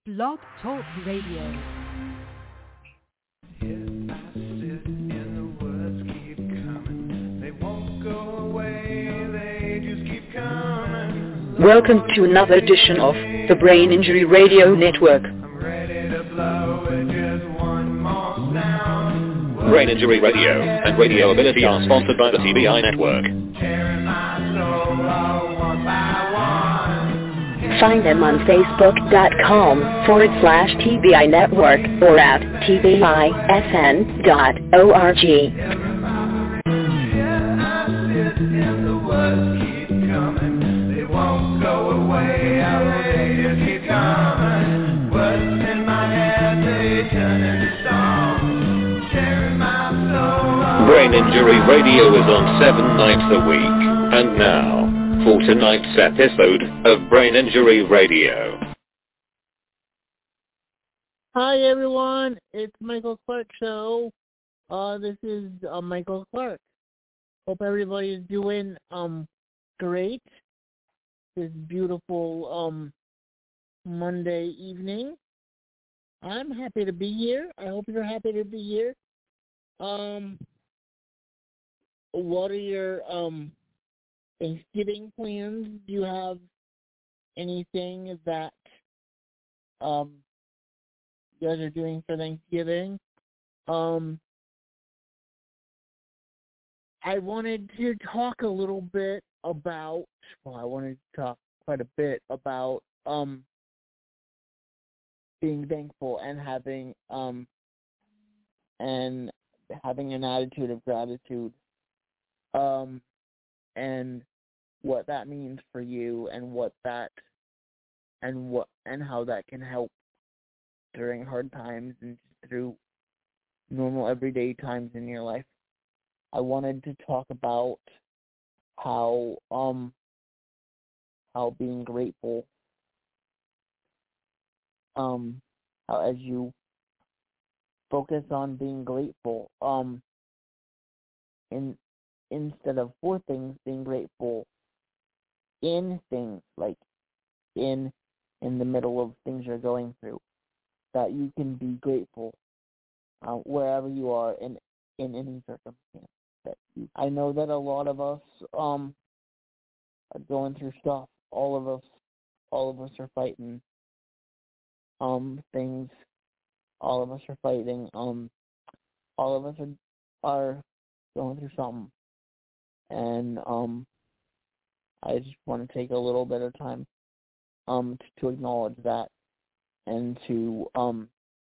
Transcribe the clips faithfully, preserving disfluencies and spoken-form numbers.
Blog Talk Radio. Welcome to another edition of the Brain Injury Radio Network. Brain Injury Radio and Radio Ability are sponsored by the T B I Network. Find them on Facebook.com forward slash TBI Network or at T B I S N dot org. Brain Injury Radio is on seven nights a week. And now, for tonight's episode of Brain Injury Radio. Hi everyone, it's Michael Clark Show. Uh, this is uh, Michael Clark. Hope everybody is doing um great. This beautiful um Monday evening. I'm happy to be here. I hope you're happy to be here. Um, what are your um Thanksgiving plans? Do you have anything that um you guys are doing for Thanksgiving? Um, I wanted to talk a little bit about. Well, I wanted to talk quite a bit about um being thankful and having um and having an attitude of gratitude, um, and what that means for you, and what that, and what, and how that can help during hard times and through normal everyday times in your life. I wanted to talk about how, um, how being grateful, um, how as you focus on being grateful, um, in, instead of for things, being grateful in things, like in in the middle of things you're going through, that you can be grateful uh, wherever you are in in any circumstance. That you, I know that a lot of us um are going through stuff. All of us, all of us are fighting um things. All of us are fighting. Um, all of us are are going through something, and um, I just want to take a little bit of time, um, to, to acknowledge that, and to um,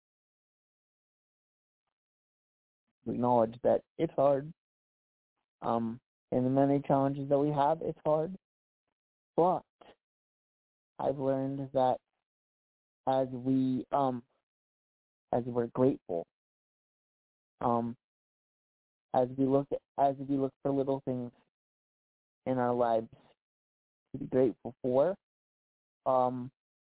acknowledge that it's hard. Um, and the many challenges that we have, it's hard. But I've learned that as we um, as we're grateful, um. As we look at, as we look for little things in our lives to be grateful for, um,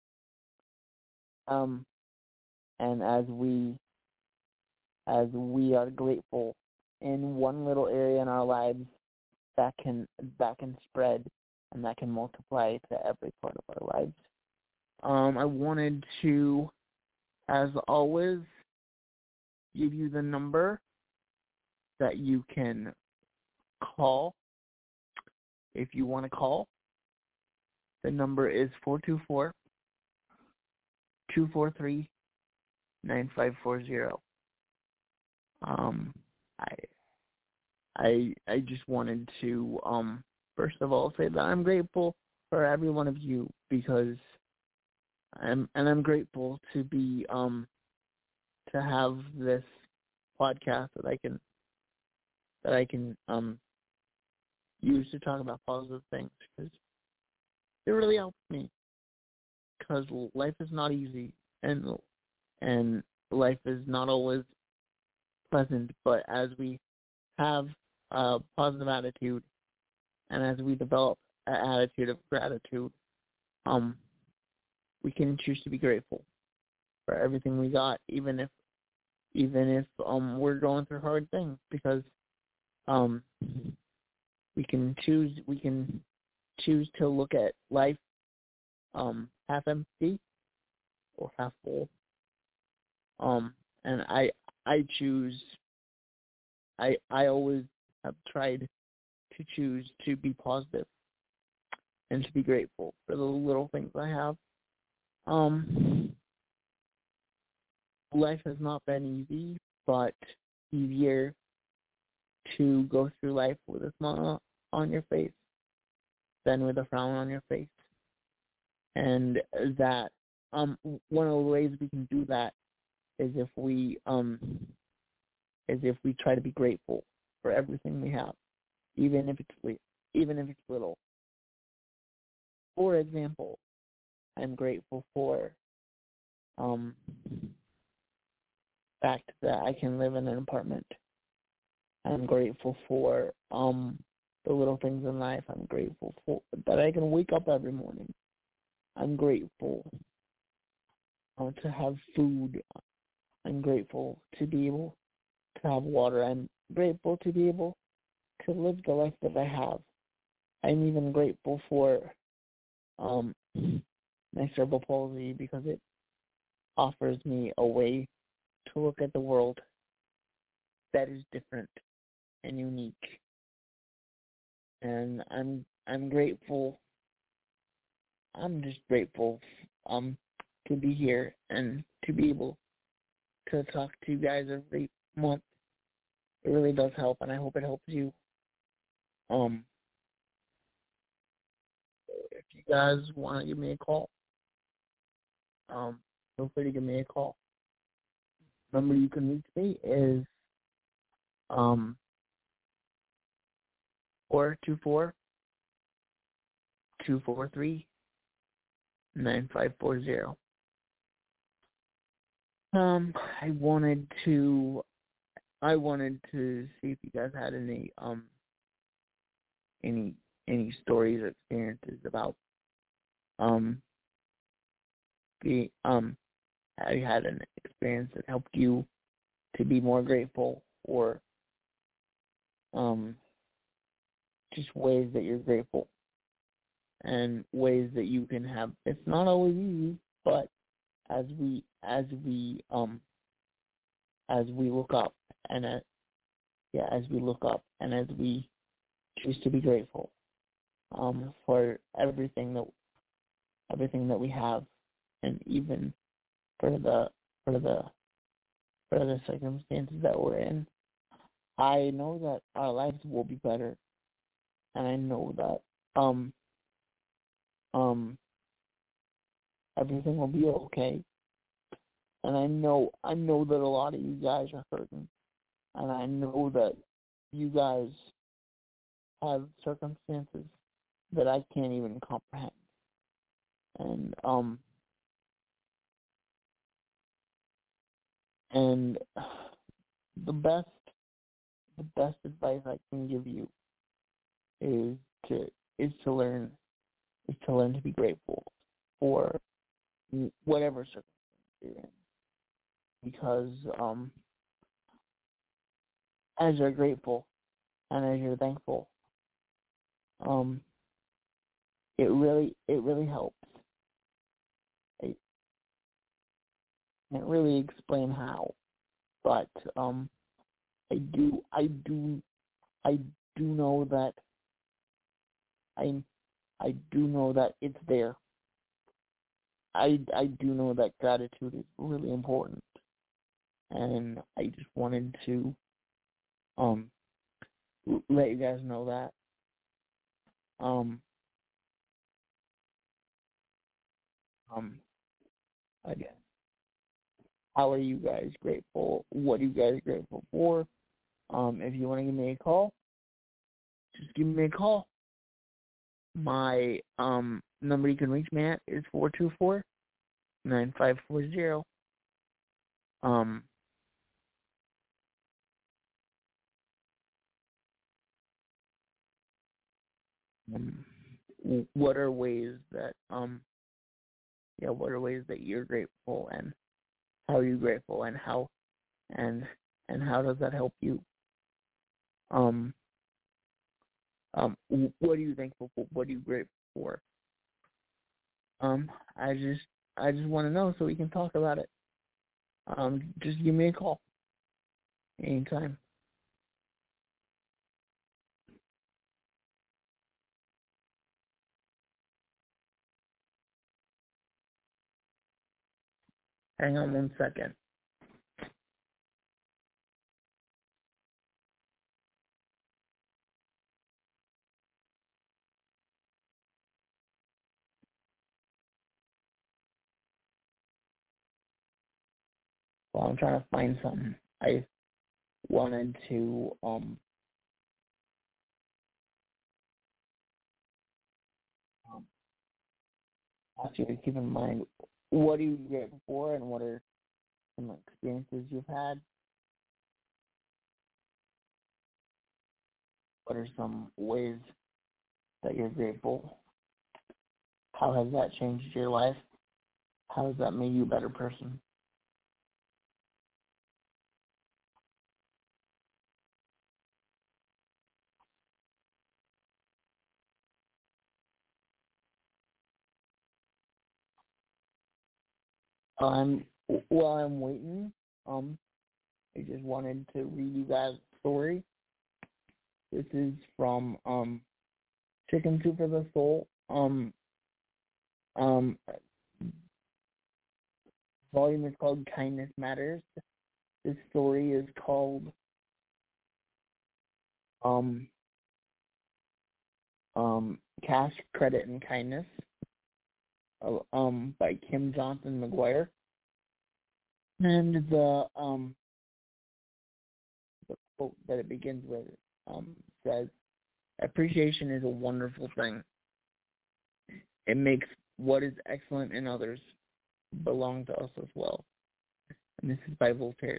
um, and as we as we are grateful in one little area in our lives, that can that can spread and that can multiply to every part of our lives. Um, I wanted to, as always, give you the number that you can call if you want to call. The number is four two four, two four three, nine five four zero. Um, I, I, I just wanted to, um, first of all, say that I'm grateful for every one of you, because I'm, and I'm grateful to be, um, to have this podcast that I can that I can um, use to talk about positive things, because it really helps me, because life is not easy, and and life is not always pleasant, but as we have a positive attitude, and as we develop an attitude of gratitude, um, we can choose to be grateful for everything we got, even if even if um we're going through hard things, because Um, we can choose. We can choose to look at life um, half empty, or half full. Um, and I I choose. I I always have tried to choose to be positive and to be grateful for the little things I have. Um, life has not been easy, but easier to go through life with a smile on your face than with a frown on your face. And that um one of the ways we can do that is if we um is if we try to be grateful for everything we have, even if it's even if it's little. For example, I'm grateful for um the fact that I can live in an apartment. I'm grateful for um the little things in life. I'm grateful for that I can wake up every morning. I'm grateful uh, to have food. I'm grateful to be able to have water. I'm grateful to be able to live the life that I have. I'm even grateful for um, my cerebral palsy because it offers me a way to look at the world that is different and unique. And I'm I'm grateful. I'm just grateful um to be here and to be able to talk to you guys every month. It really does help, and I hope it helps you. Um, if you guys want to give me a call, um, feel free to give me a call. The number you can reach me is um four two four, two four three, nine five four zero. Um, I wanted to, I wanted to see if you guys had any um any any stories or experiences about um the um have you had an experience that helped you to be more grateful, or um just ways that you're grateful and ways that you can have. It's not always easy, but as we as we um as we look up and uh, yeah as we look up and as we choose to be grateful um for everything that everything that we have, and even for the for the for the circumstances that we're in, I know that our lives will be better, and I know that um um everything will be okay. And I know I know that a lot of you guys are hurting, and I know that you guys have circumstances that I can't even comprehend. And um and the best the best advice I can give you is to is to learn is to learn to be grateful for whatever circumstance you're in. Because um as you're grateful and as you're thankful, um it really it really helps. I can't really explain how, but um I do I do I do know that I I do know that it's there. I I do know that gratitude is really important, and I just wanted to um let you guys know that. Um um again, how are you guys grateful? What are you guys grateful for? Um, if you want to give me a call, just give me a call. My um number you can reach me at is four two four, nine five four zero. Um um, what are ways that um yeah, what are ways that you're grateful, and how are you grateful, and how and and how does that help you? Um um what are you thankful for? What are you grateful for? Um I just I just want to know so we can talk about it. Um, just give me a call anytime. Hang on one second. Well, I'm trying to find something. I wanted to um, um ask you to keep in mind, what are you grateful for, and what are some experiences you've had? What are some ways that you're grateful? How has that changed your life? How has that made you a better person? Um, while I'm waiting, um, I just wanted to read you guys a story. This is from um, Chicken Soup for the Soul. Um, um, volume is called Kindness Matters. This story is called um, um, Cash, Credit, and Kindness uh, um, by Kim Johnson McGuire. And the um, the quote that it begins with um, says, "Appreciation is a wonderful thing. It makes what is excellent in others belong to us as well." And this is by Voltaire.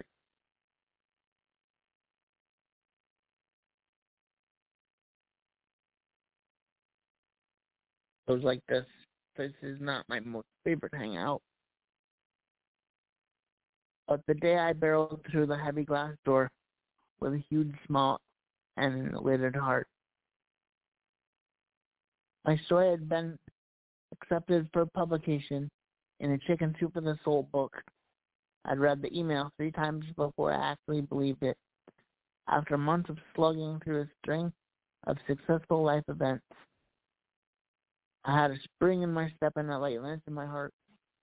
It was like this. This is not my most favorite hangout. But the day I barreled through the heavy glass door with a huge smile and an elated heart. My story had been accepted for publication in a Chicken Soup for the Soul book. I'd read the email three times before I actually believed it. After months of slugging through a string of successful life events, I had a spring in my step and a lightness in my heart.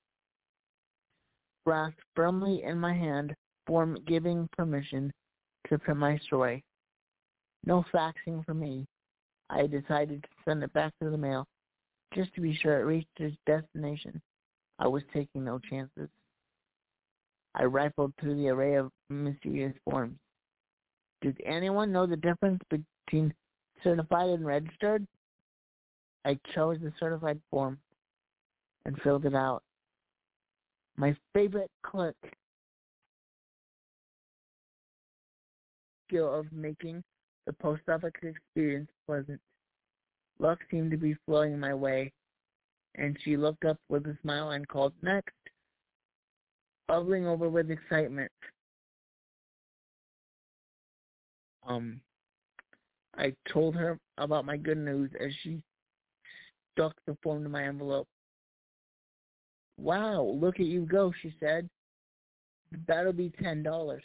Grasped firmly in my hand, form giving permission to print my story. No faxing for me. I decided to send it back to the mail, just to be sure it reached its destination. I was taking no chances. I rifled through the array of mysterious forms. Does anyone know the difference between certified and registered? I chose the certified form and filled it out. My favorite click skill of making the post office experience pleasant. Luck seemed to be flowing my way, and she looked up with a smile and called next, bubbling over with excitement. Um, I told her about my good news as she stuck the form to my envelope. "Wow, look at you go," she said. "That'll be ten dollars.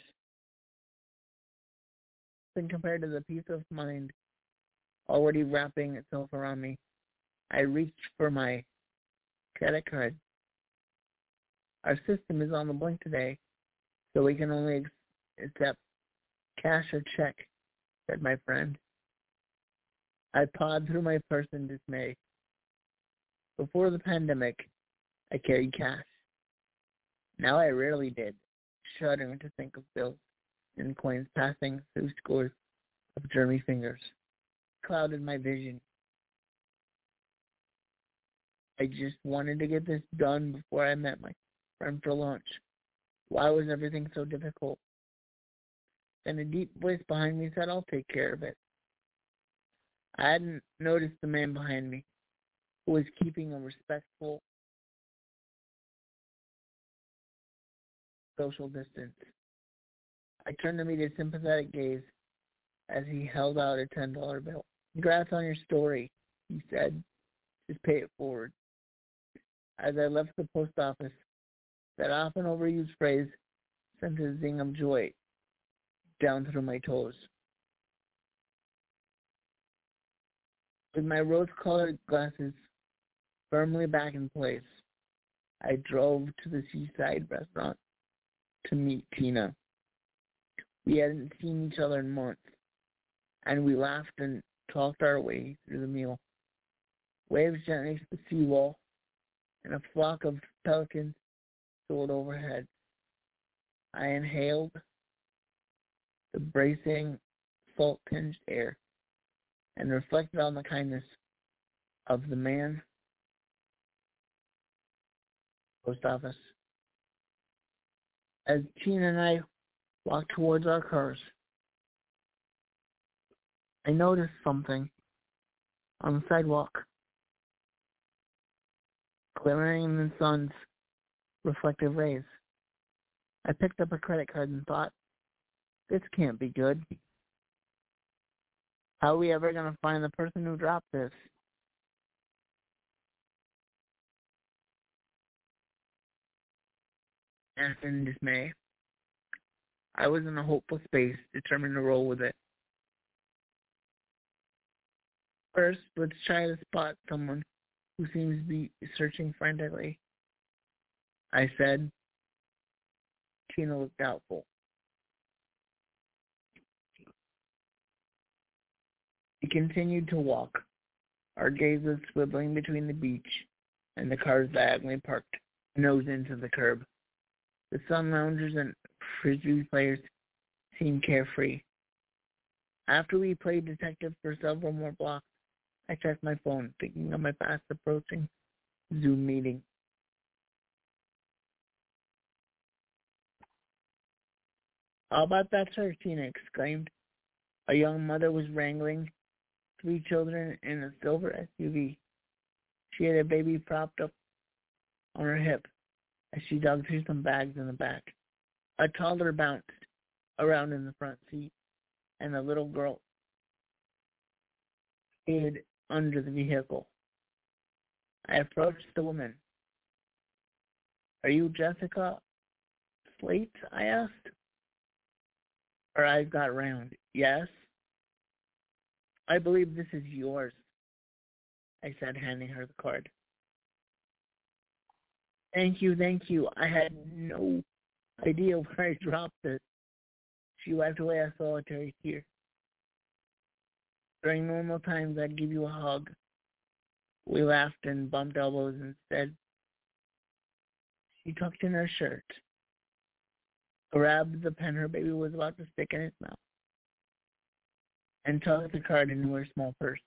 Then compared to the peace of mind already wrapping itself around me, I reached for my credit card. Our system is on the blink today, so we can only accept cash or check," said my friend. I pawed through my purse in dismay. Before the pandemic, I carried cash. Now I rarely did, shuddering to think of bills and coins passing through scores of germy fingers. Clouded my vision. I just wanted to get this done before I met my friend for lunch. Why was everything so difficult? Then a deep voice behind me said, "I'll take care of it." I hadn't noticed the man behind me, who was keeping a respectful social distance. I turned to meet his sympathetic gaze as he held out a ten dollar bill. "Congrats on your story," he said. "Just pay it forward." as I left the post office. That often overused phrase sent a zing of joy down through my toes. With my rose-colored glasses firmly back in place, I drove to the seaside restaurant to meet Tina. We hadn't seen each other in months, and we laughed and talked our way through the meal. Waves gently to the seawall, and a flock of pelicans soared overhead. I inhaled the bracing, salt-tinged air and reflected on the kindness of the man post office. As Tina and I walked towards our cars, I noticed something on the sidewalk, glimmering in the sun's reflective rays. I picked up a credit card and thought, this can't be good. How are we ever going to find the person who dropped this? And in dismay, I was in a hopeful space, determined to roll with it. First, let's try to spot someone who seems to be searching frantically, I said. Tina looked doubtful. We continued to walk, our gazes swiveling between the beach and the cars diagonally parked, nose into the curb. The sun loungers and frisbee players seemed carefree. After we played detective for several more blocks, I checked my phone, thinking of my fast approaching Zoom meeting. How about that, sir? Tina exclaimed. A young mother was wrangling three children in a silver S U V. She had a baby propped up on her hip as she dug through some bags in the back. A toddler bounced around in the front seat, and the little girl hid under the vehicle. I approached the woman. Are you Jessica Slate? I asked. Her eyes got round. Yes. I believe this is yours, I said, handing her the card. Thank you, thank you. I had no idea where I dropped it. She wiped away a solitary tear. During normal times, I'd give you a hug. We laughed and bumped elbows instead. She tucked in her shirt, grabbed the pen her baby was about to stick in its mouth, and tucked the card into her small purse.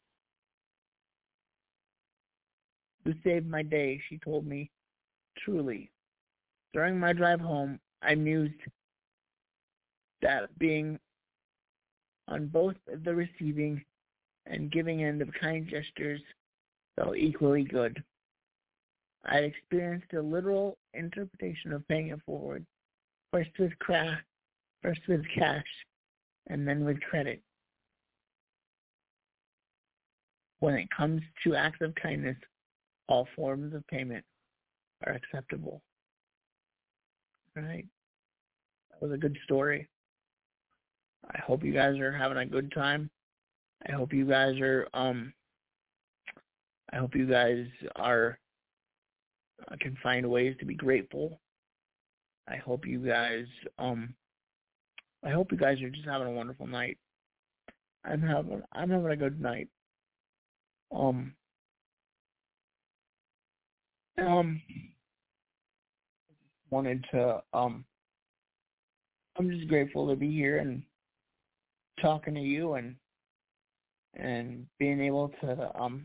You saved my day, she told me, truly. During my drive home, I mused that being on both the receiving and giving end of kind gestures felt equally good. I had experienced a literal interpretation of paying it forward, first with cra- first with cash, and then with credit. When it comes to acts of kindness, all forms of payment are acceptable. Right? That was a good story. I hope you guys are having a good time. I hope you guys are, um, I hope you guys are, uh, can find ways to be grateful. I hope you guys, um, I hope you guys are just having a wonderful night. I'm having, I'm having a good night. Um, um, wanted to, um, I'm just grateful to be here and talking to you and, and being able to, um,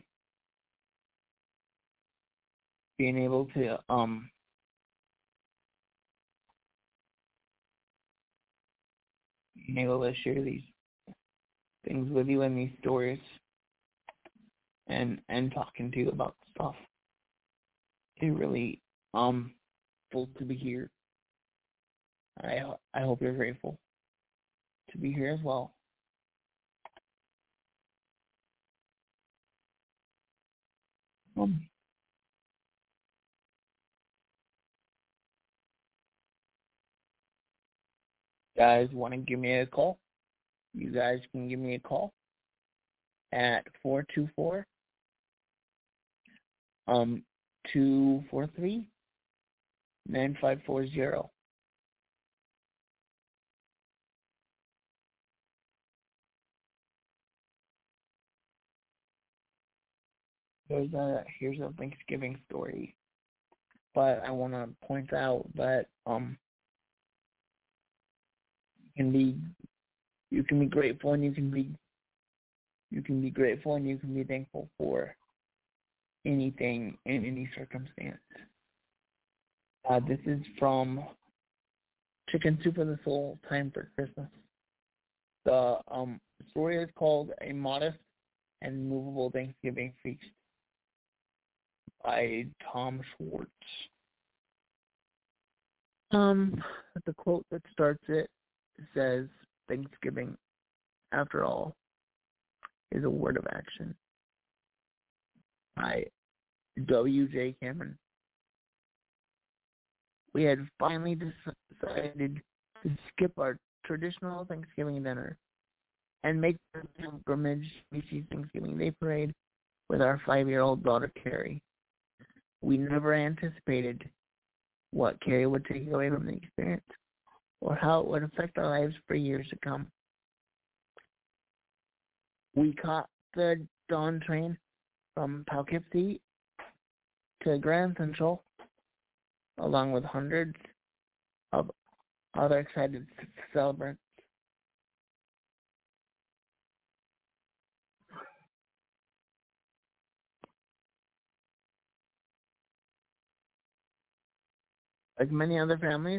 being able to, um, being able to share these things with you and these stories and, and talking to you about stuff. It really, um, full to be here. I, I hope you're grateful to be here as well. Um, guys want to give me a call, you guys can give me a call at four two four, um, two four three, nine five four zero. Here's a, here's a Thanksgiving story. But I want to point out that um, you can be you can be grateful and you can be you can be grateful and you can be thankful for anything in any circumstance. Uh, this is from Chicken Soup of the Soul, Time for Christmas. The um, story is called A Modest and Movable Thanksgiving Feast by Tom Schwartz. Um, the quote that starts it says, "Thanksgiving, after all, is a word of action." By W J Cameron. We had finally decided to skip our traditional Thanksgiving dinner and make the pilgrimage to Macy's Thanksgiving Day Parade with our five-year-old daughter, Carrie. We never anticipated what Carrie would take away from the experience or how it would affect our lives for years to come. We caught the dawn train from Poughkeepsie to Grand Central, along with hundreds of other excited celebrants. Like many other families,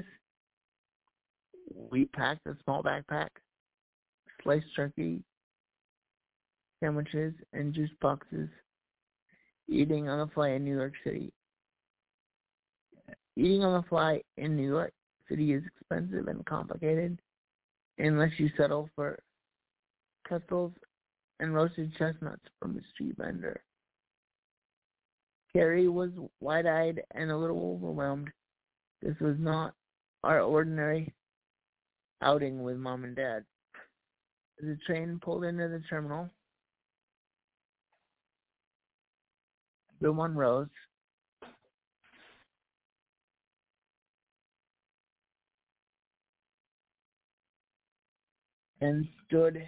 we packed a small backpack, sliced turkey, sandwiches, and juice boxes, eating on the fly in New York City. Eating on the fly in New York City is expensive and complicated unless you settle for pretzels and roasted chestnuts from a street vendor. Carrie was wide-eyed and a little overwhelmed. This was not our ordinary outing with Mom and Dad. As the train pulled into the terminal, everyone rose. And stood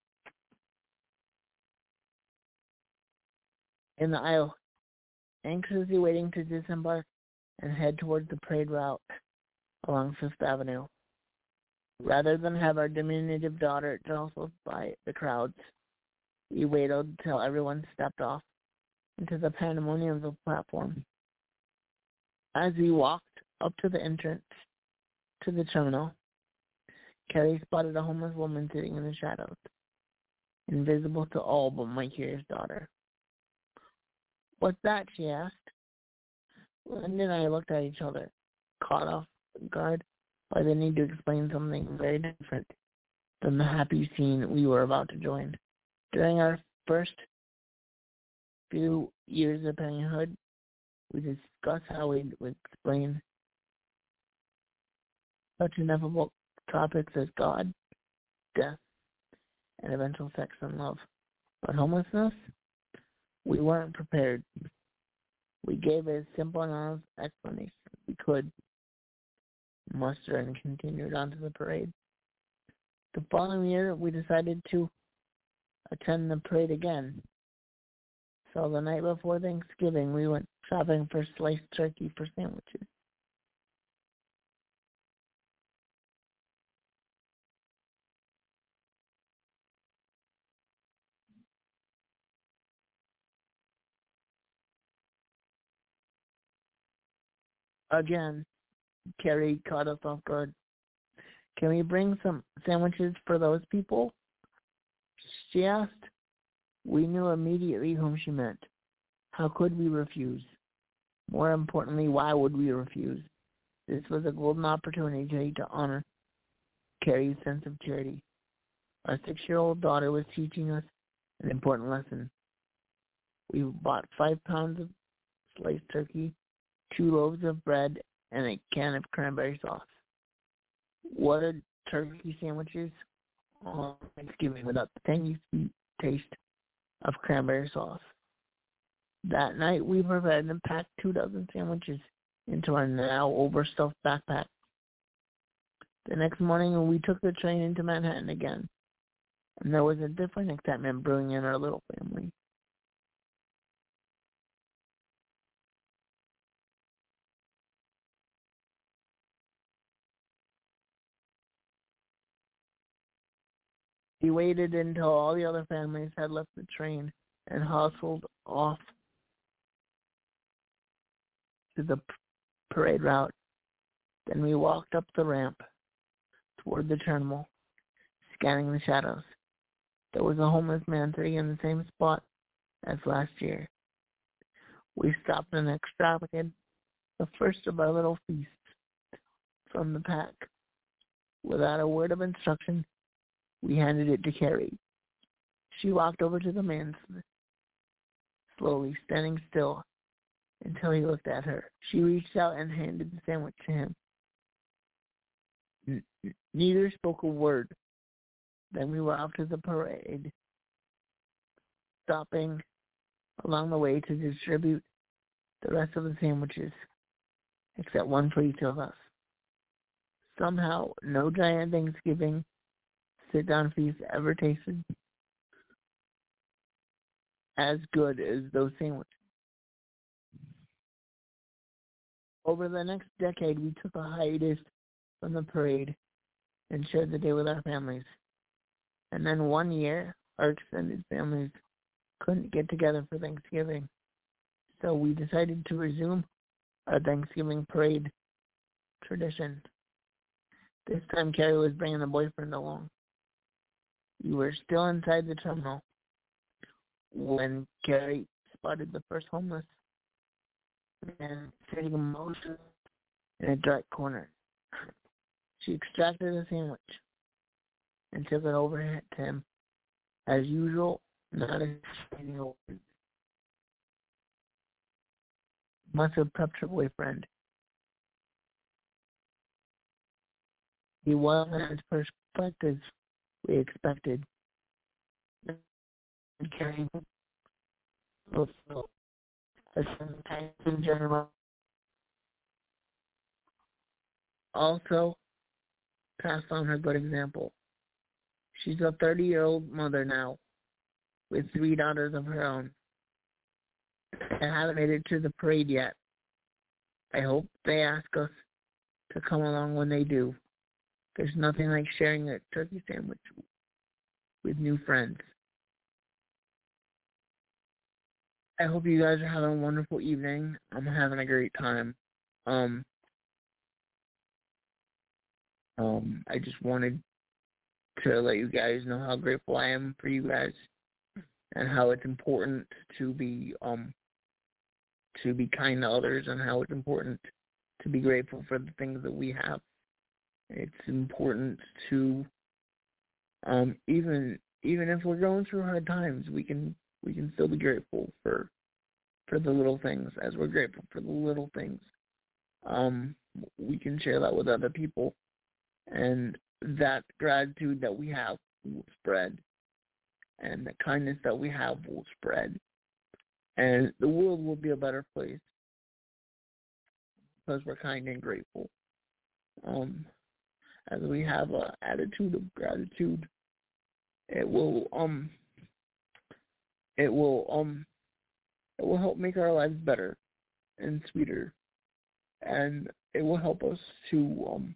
in the aisle, anxiously waiting to disembark and head towards the parade route along Fifth Avenue. Rather than have our diminutive daughter jostled by the crowds, we waited till everyone stepped off into the pandemonium of the platform. As we walked up to the entrance to the terminal, Carrie spotted a homeless woman sitting in the shadows, invisible to all but my curious daughter. "What's that?" she asked. Linda and I looked at each other, caught off guard by the need to explain something very different than the happy scene we were about to join. During our first few years of parenthood, we discussed how we would explain such ineffable topics as God, death, and eventual sex and love. But homelessness, we weren't prepared. We gave a simple and honest explanation we could muster and continued on to the parade. The following year, we decided to attend the parade again. So the night before Thanksgiving, we went shopping for sliced turkey for sandwiches. Again, Carrie caught us off guard. "Can we bring some sandwiches for those people?" she asked. We knew immediately whom she meant. How could we refuse? More importantly, why would we refuse? This was a golden opportunity to honor Carrie's sense of charity. Our six-year-old daughter was teaching us an important lesson. We bought five pounds of sliced turkey, two loaves of bread, and a can of cranberry sauce. What a turkey sandwiches on Thanksgiving without the tangy sweet taste of cranberry sauce. That night, we prepared and packed two dozen sandwiches into our now overstuffed backpack. The next morning, we took the train into Manhattan again, and there was a different excitement brewing in our little family. We waited until all the other families had left the train and hustled off to the parade route. Then we walked up the ramp toward the terminal, scanning the shadows. There was a homeless man sitting in the same spot as last year. We stopped an extravagant, the first of our little feasts from the pack. Without a word of instruction, we handed it to Carrie. She walked over to the man, slowly, standing still until he looked at her. She reached out and handed the sandwich to him. N- neither spoke a word. Then we were off to the parade, stopping along the way to distribute the rest of the sandwiches, except one for each of us. Somehow, no giant Thanksgiving sit-down feast ever tasted as good as those sandwiches. Over the next decade, we took a hiatus from the parade and shared the day with our families. And then one year, our extended families couldn't get together for Thanksgiving. So we decided to resume our Thanksgiving parade tradition. This time, Carrie was bringing a boyfriend along. We were still inside the terminal when Carrie spotted the first homeless man sitting emotionally in a dark corner. She extracted a sandwich and took it over to him. As usual, not explaining a word. Must have prepped her boyfriend. He wasn't as perspective we expected. And carrying in general. Also, passed on her good example. She's a thirty-year-old mother now, with three daughters of her own. I haven't made it to the parade yet. I hope they ask us to come along when they do. There's nothing like sharing a turkey sandwich with new friends. I hope you guys are having a wonderful evening. I'm having a great time. Um, um, I just wanted to let you guys know how grateful I am for you guys and how it's important to be um to be kind to others and how it's important to be grateful for the things that we have. It's important to um even even if we're going through hard times, we can we can still be grateful for for the little things. As we're grateful for the little things, um, we can share that with other people, and that gratitude that we have will spread, and the kindness that we have will spread, and the world will be a better place because we're kind and grateful. Um, as we have an attitude of gratitude, it will um, it will um, it will help make our lives better and sweeter, and it will help us to um,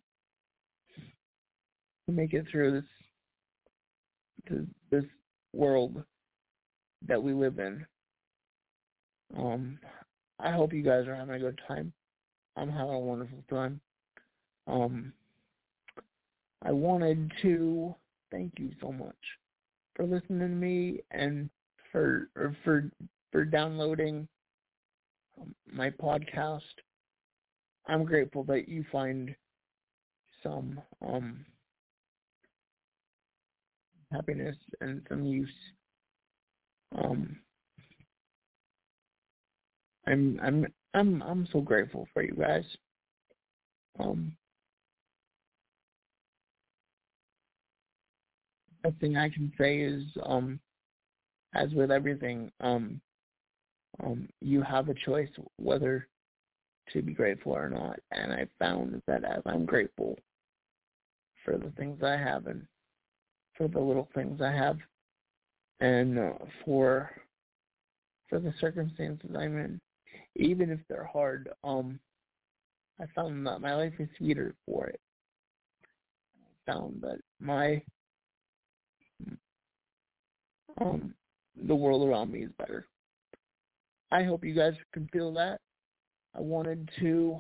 to make it through this to this world that we live in. Um, I hope you guys are having a good time. I'm having a wonderful time. Um, I wanted to thank you so much for listening to me and for or for for downloading um, my podcast. I'm grateful that you find some um, happiness and some use. Um, I'm I'm I'm I'm so grateful for you guys. Um, best thing I can say is, um, as with everything, um, um, you have a choice whether to be grateful or not. And I found that as I'm grateful for the things I have and for the little things I have and uh, for for the circumstances I'm in, even if they're hard, um, I found that my life is sweeter for it. I found that my um, the world around me is better. I hope you guys can feel that. I wanted to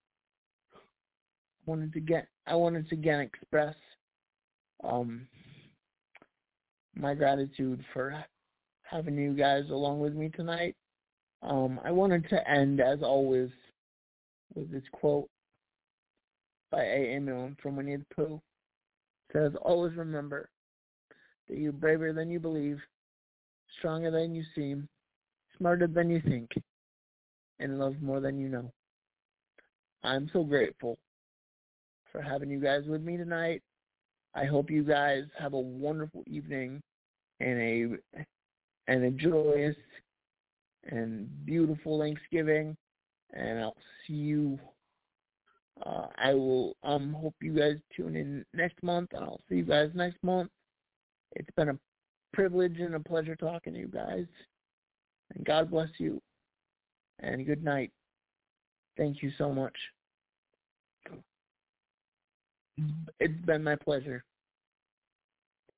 wanted to get I wanted to again express um, my gratitude for having you guys along with me tonight. Um, I wanted to end, as always, with this quote by A A. Milne from Winnie the Pooh. It says, "Always remember that you're braver than you believe, stronger than you seem, smarter than you think, and love more than you know." I'm so grateful for having you guys with me tonight. I hope you guys have a wonderful evening and a and a joyous and beautiful Thanksgiving. And I'll see you. Uh, I will um hope you guys tune in next month, and I'll see you guys next month. It's been a privilege and a pleasure talking to you guys. And God bless you. And good night. Thank you so much. It's been my pleasure.